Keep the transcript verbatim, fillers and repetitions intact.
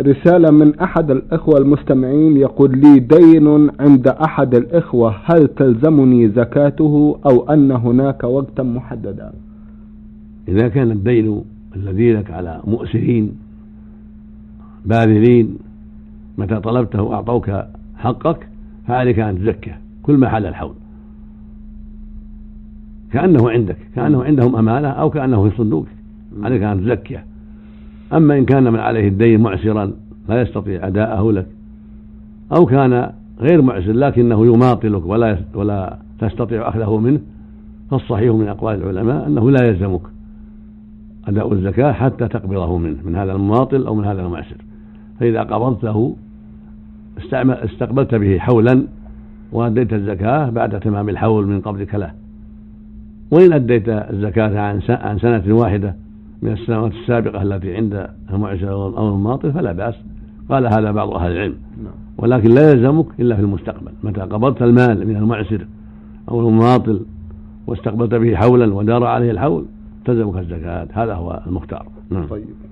رسالة من أحد الإخوة المستمعين يقول لي دين عند أحد الإخوة، هل تلزمني زكاته أو أن هناك وقتا محددا؟ إذا كان الدين الذي لك على مؤسرين باذلين متى طلبته أعطوك حقك فعليك أن تزكيه كل ما حل الحول، كأنه عندك، كأنه عندهم أمانة أو كأنه في صندوقك، عليك أن تزكيه. أما إن كان من عليه الدين معسرا لا يستطيع أداءه لك، أو كان غير معسر لكنه يماطلك ولا ولا تستطيع أخذه منه، فالصحيح من أقوال العلماء أنه لا يلزمك أداء الزكاة حتى تقبضه منه، من هذا المماطل أو من هذا المعسر. فإذا قبضته استقبلت به حولا وأديت الزكاة بعد تمام الحول من قبضك له. وإن أديت الزكاة عن سنة واحدة من السنوات السابقة التي عند المعسر أو المماطل فلا بأس، قال هذا بعض أهل العلم، ولكن لا يلزمك إلا في المستقبل. متى قبضت المال من المعسر أو المماطل واستقبلت به حولا ودار عليه الحول تلزمك الزكاة، هذا هو المختار. طيب.